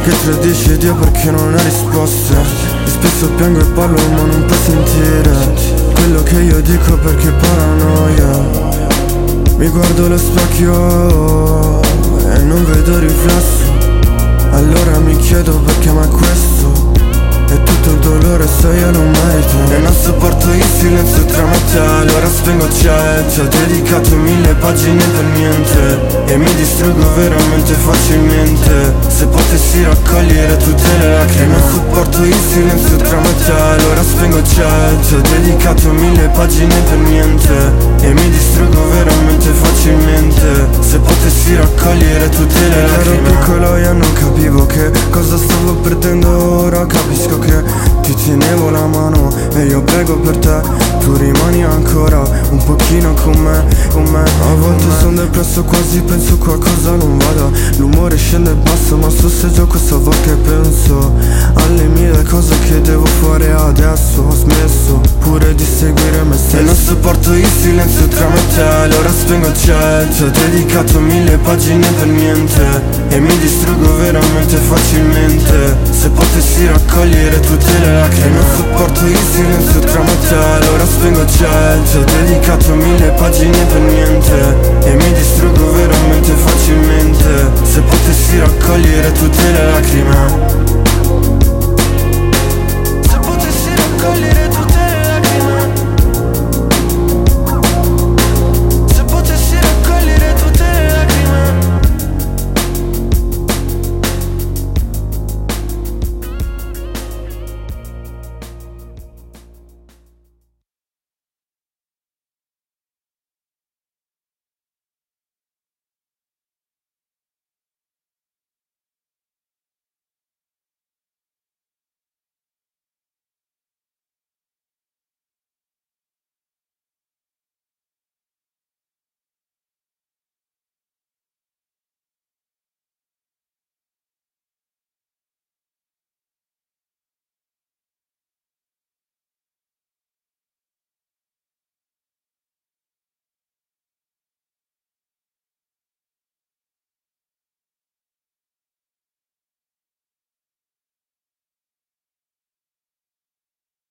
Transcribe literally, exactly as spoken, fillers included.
che tradisci Dio perché non hai risposte. E spesso piango e parlo ma non puoi sentire quello che io dico perché paranoia. Mi guardo allo specchio e non vedo riflesso. Allora mi chiedo perché ma questo è tutto il dolore se io non merito. E non sopporto il silenzio tra me e te, allora spengo chat. Ti ho dedicato mille pagine per niente e mi distruggo veramente facilmente. Se potessi raccogliere tutte le lacrime. E non sopporto il silenzio tra me e te, allora spengo chat. Ti ho dedicato mille pagine per niente e mi distruggo veramente facilmente. Se potessi raccogliere tutte le lacrime. Ero piccolo e non capivo che cosa stavo perdendo, ora capisco che ti tenevo la mano e io prego per te. Tu rimani ancora un pochino con me, con me. A volte sono depresso, quasi penso qualcosa non vada. L'umore scende e basta, ma so se gioco so che penso alle mille cose che devo fare adesso. Ho smesso pure di seguire me stesso. E non sopporto il silenzio tra me e te, allora spengo chat. Ti ho dedicato mille pagine per niente e mi distruggo veramente facilmente. Se potessi raccogliere tutte le lacrime. E non sopporto il silenzio tra me e te, allora spengo chat. Ti ho dedicato mille pagine per niente e mi distruggo veramente facilmente. Se potessi raccogliere tutte le lacrime.